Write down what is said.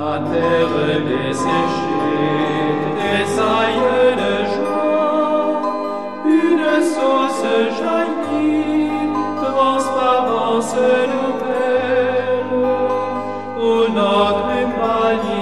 La terre desséchée tressaille de joie, une source jaillit, transparence nouvelle, où notre panier